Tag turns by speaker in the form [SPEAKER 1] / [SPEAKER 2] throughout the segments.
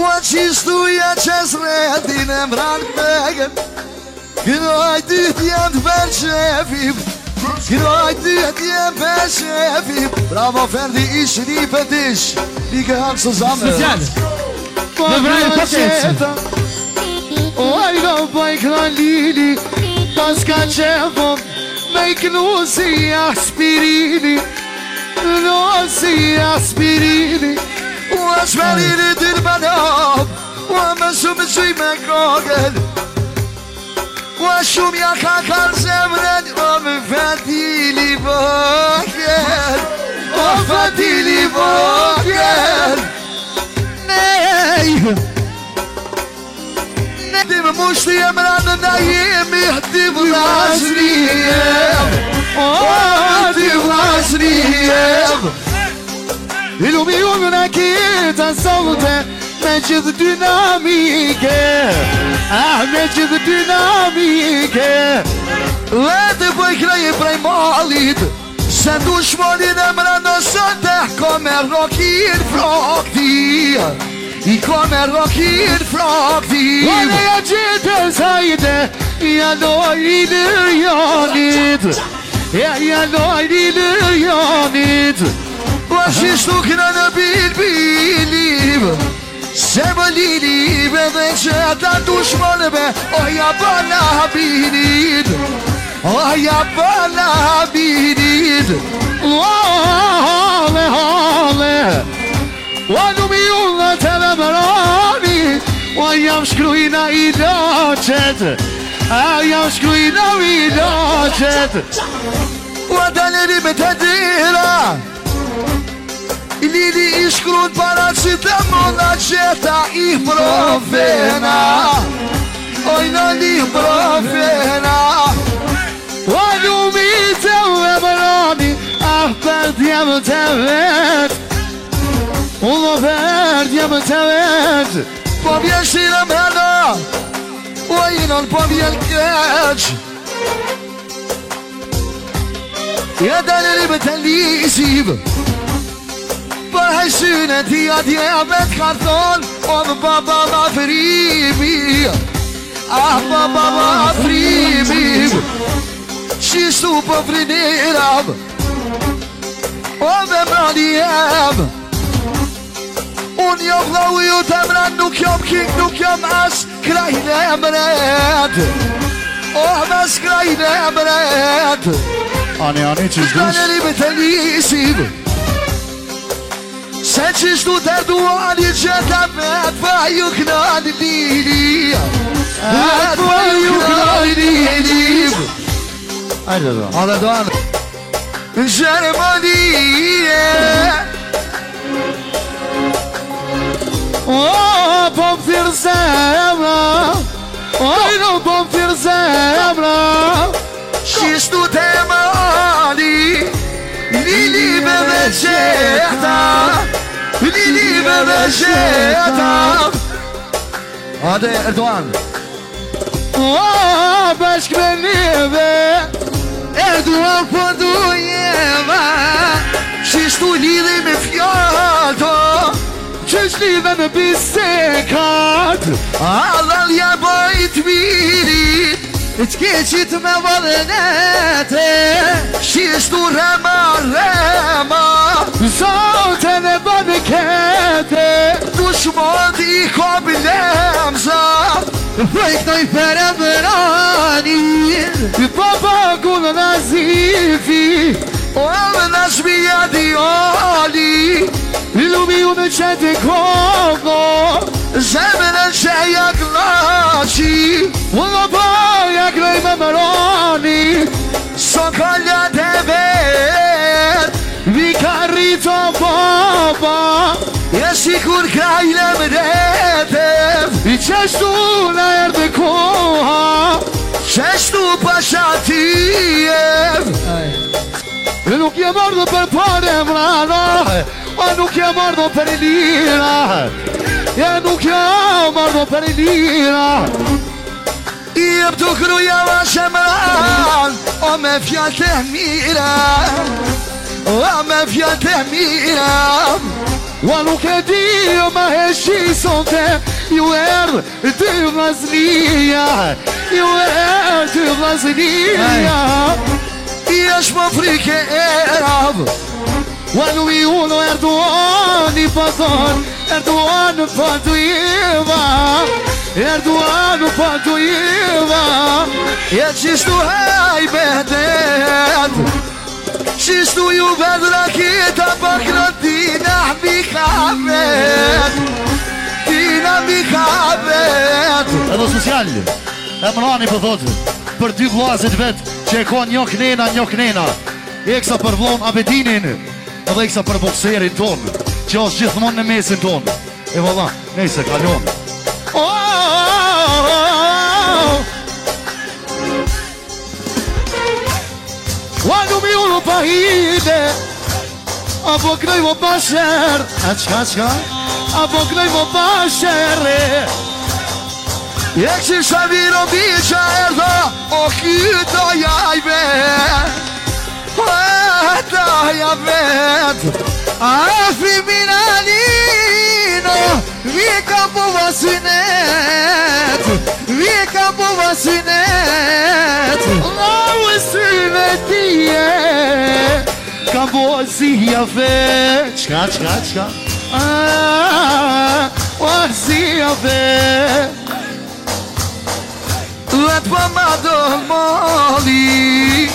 [SPEAKER 1] وشيستويا تشسرتي نمران بقل قرايتي ديان برشافي قرايتي ديان برشافي برافو فردي إيش لي بديش ليك هالص زمان ويلو بايكلا ليلي تاسكا تشافم ميكنوسي أسبيريني نوسي أسبيريني واسمريني دير منام ومسوم زي ما قاقل وشوم يا خاكر زمرن ومفاتيلي باقل وفاتيلي باقل ناي ندم مشتي امران نايم يهدي بلاسريم وهدي بلاسريم اليوم اكيد الصوت مجد ديناميك مجد ديناميك لا تبغيك لا يبغي ماليد سندوش مالي نمرنا سنته كامر راكين فراكتي كامر راكين فراكتي وانا يا جيت زايده يا نويل يانيد يا نويل يانيد وشيشتوك انا بيليب سبليلي بمشهد دشمن به يا بالا بينيد يا بالا بينيد هاله هاله ونميون تلمراني ويمشكروين إيلاجت يمشكروين إيلاجت ودلني بتديره Lili iskrunt paracetamol na četa ih profena Oj na njih profena O ljubite me brani Ah perdjem te vet Uno perdjem te vet Po vješirem hada O inon po vjen keq Jedan ribet lisib بهشونتي أديابت خرطون بابا ما فريبي بابا ما فريبي شيشتو بفريني راب بمرانيام اون يغلوي وتمرن نوكيوم كيك نوكيوم أس كراين أمرات بس كراين أمرات
[SPEAKER 2] أني چیز دوست
[SPEAKER 1] أنا بتليسيب سنچش تو در دوانی جدم اتبایوکنا دیدی اتبایوکنا دیدی
[SPEAKER 2] حالا دوان
[SPEAKER 1] جرمانیه بامفیر زمرا اینو بامفیر زمرا شیش تو تمانی لیلی ببشتا لیلی ببشتا هذا اردوان باشك مني اردوان فضويما شيشتو ليلي مفياتو ججلي من بيستيكات الله يا بايت بيلي تكيشت مولناتي شيشتو رما رما صوت انا بنكاتي دشماني قابل امزا فيك نايفر امراني بابا قول نزيفي وامناش بيدي عالي لومي ومشهد كوكو زمن الشيك لاشي والله بايك لي ممراني سوكاليا دبت بيكاريتو بابا يشيكون كايلة مدتف چشتو نرد کوها چشتو پشاتیف Lo che mordo per fare mano, hanno chiamato per l'ira, e hanno chiamato per l'ira. Io tu cruiava sembran, o me fiate mira, o me fiate mira. Ua nuk e di ma e shisonte Ju erdhë dy vllaznia Ju erdhë dy vllaznia I është më frike e rabë Ua nuk I unë Erdogan I paton Erdogan pa të jeva Erdogan pa të jeva E qishtu hajbetet Qishtu ju ved raketa pak në tina mi kabet Tina mi kabet
[SPEAKER 2] Edhe social Emrani për thotë Për dy vllazit vetë Që e ka një knena Eksa për vllon Abedinin Edhe eksa për bokserin ton Që është gjithmonë në mesin ton E valla, nejse kalon
[SPEAKER 1] Ua mi unë pa hide Apo knoj më pasher
[SPEAKER 2] Qka?
[SPEAKER 1] Apo knoj më pasher E kësi shaviro biqa erda O kyta jajve Ta javet A feminalino Vika po vasinet Vika po vasinet Lau e syve tije Ka po si jafe
[SPEAKER 2] Qka?
[SPEAKER 1] O si jafe Let pa ma do mali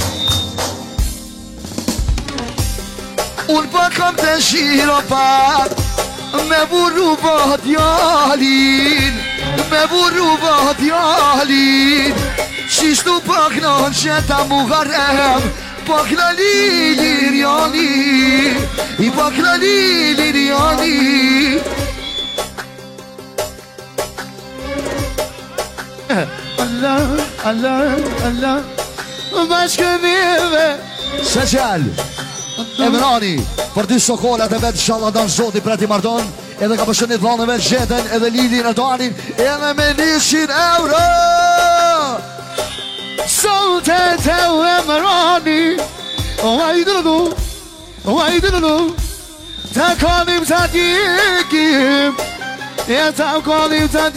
[SPEAKER 1] Unë pa kam të shiro pak Me burru ba djalin Me burru ba djalin Qishtu pak në qeta mu garem Pak në lirjani I pak në lirjani Allah Bashkëmive Shëqel Emrani Për dy shokollat e vetë Shallah dan zoti për ti mardon Edhe ka përshënit dhanëve Gjeten edhe Lilin e Danin Edhe me 100 euro Solte te u Emrani Oajdudu Ta konim ta djekim E ta konim ta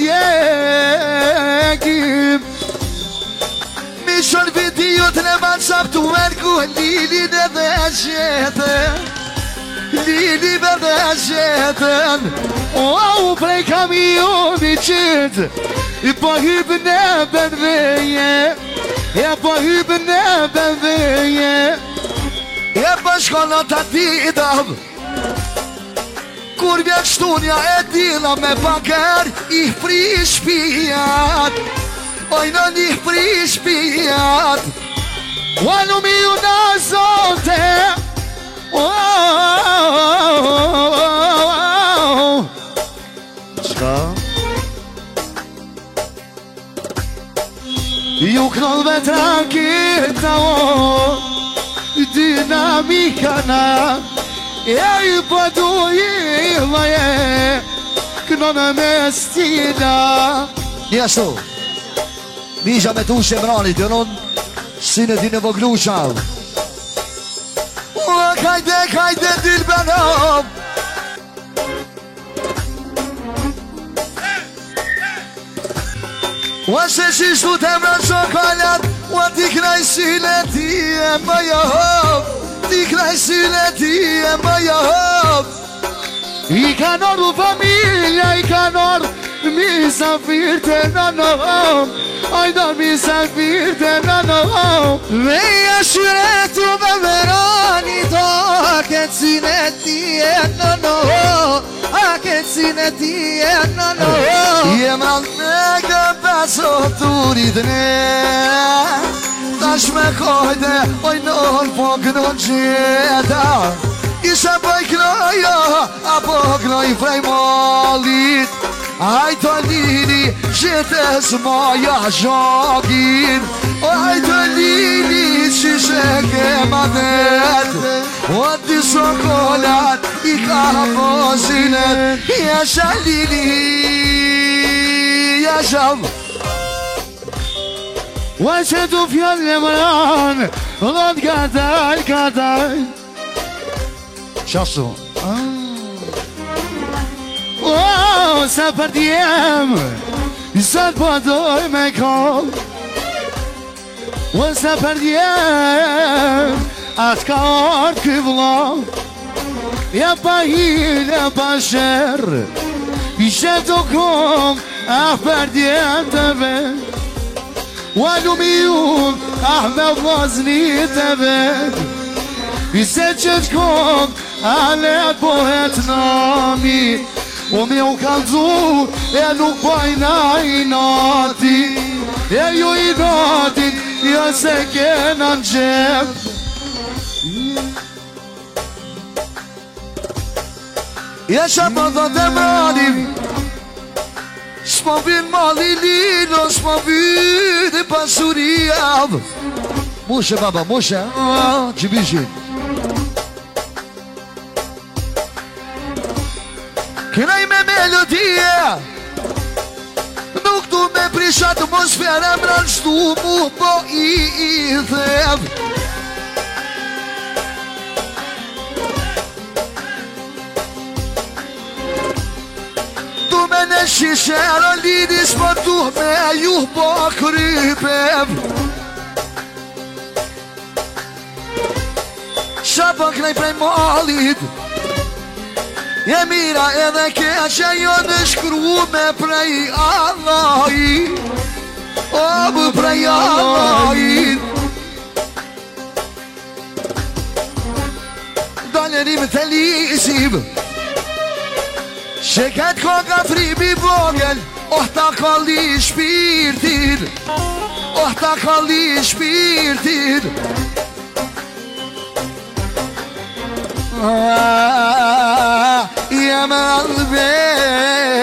[SPEAKER 1] djekim Mishon videot në WhatsApp tu merku Lilin edhe gjetën Lilin edhe gjetën O prej kamioni qitë I po hypë në benveje E po hypë në benveje E po shkolla ta didav Kur vjen shtunja e dila me bager I frish pijat Oj në një frish pijat Ua në mi u në zote
[SPEAKER 2] Qka?
[SPEAKER 1] Ju knollve tranquita Dinamikana E i pëdu i laje Knollve me stina
[SPEAKER 3] Njështu Misha me tu shemrani të non Sine ti në voglu qav
[SPEAKER 1] Kajde dilbenom Ua se qishtu të emran shokalat Ua ti kraj sile ti e më johov Ti kraj sile ti e më johov I ka nordu familja I ka nordu misafir të në nohom Ajdo misafir të në nohom Veja shuretu me verani to A këtë sineti e në nohom A këtë sineti e në nohom Jem rand me këpesot turit ne Tash me kojde oj nën po kënon gjeta Ishe bëj knoja apo knoj prej malit Ajto lili qëtës maja zhagin Ajto lili qishe ke madet O dy shokolat I ka pozinet Jasha lili Jasham Ua që tu fjallë e mëran Dhët gadaj
[SPEAKER 2] Qasu
[SPEAKER 1] Se për t'jem Sot po doj me kom Se për t'jem Atë ka orë ky vlo Ja pa hile pa shër Ishe të kom për t'jem të vet Walu mi unë me vlazni të vet Ise që t'kom Ale pohet nami O me u kalzu E nuk bajna i nati E ju i nati Jo se kena në gjep
[SPEAKER 3] Ja qa më dhëtë e mranim S'ma vin mali lino S'ma vin e pasuria Mushe baba, mushe Gjibishin Kënaj me melodie Nuk du me prish atmosfera Mran shtu mu po i theb Du me në shishera lidis Po du me ju po krypeb Shapa kënaj prej malit E mira edhe keqe jo në shkru me prej Allahi O më prej Allahi Dalerim të lisim Që këtë koka frimi vogel Oh ta kalli shpirtin Oh ta kalli shpirtin Jem albe